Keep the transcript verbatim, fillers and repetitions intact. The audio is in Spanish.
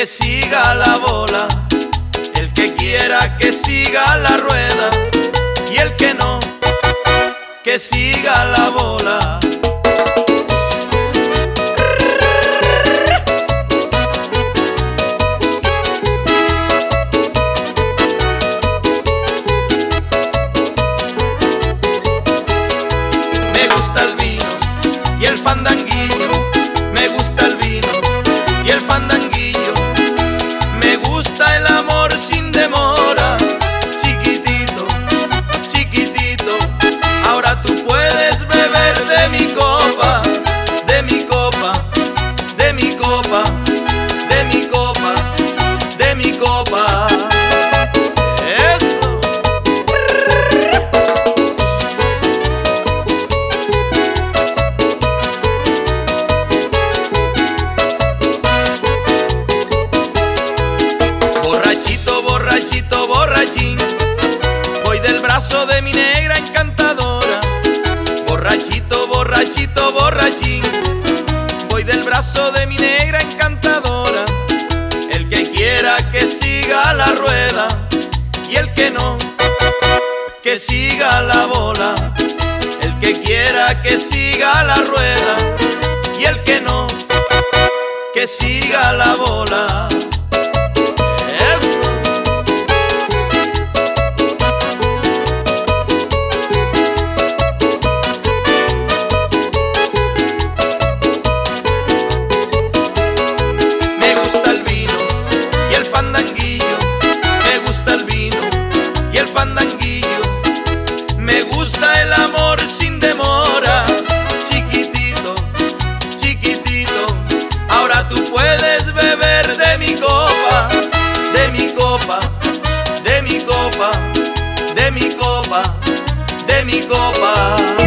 siga la bola, el que quiera que siga la rueda, y el que no, que siga la bola. Me gusta el vino y el fandanguillo, me gusta el vino y el fandanguillo, me gusta el amor sin demora, chiquitito, chiquitito. Ahora tú puedes beber de mi copa, de mi copa, de mi copa, de mi copa, de mi copa. Eso. Borrachito, borrachito, borrachín, voy del brazo de mi negra encantadora. Borrachito, borrachito, borrachín, voy del brazo de mi negra encantadora. El que quiera que siga la rueda, y el que no, que siga la bola. El que quiera que siga la rueda, y el que no, que siga la bola. Me gusta el vino y el fandanguillo, me gusta el vino y el fandanguillo, me gusta el amor sin demora, chiquitito, chiquitito. Ahora tú puedes beber de mi copa, de mi copa, de mi copa, de mi copa, de mi copa.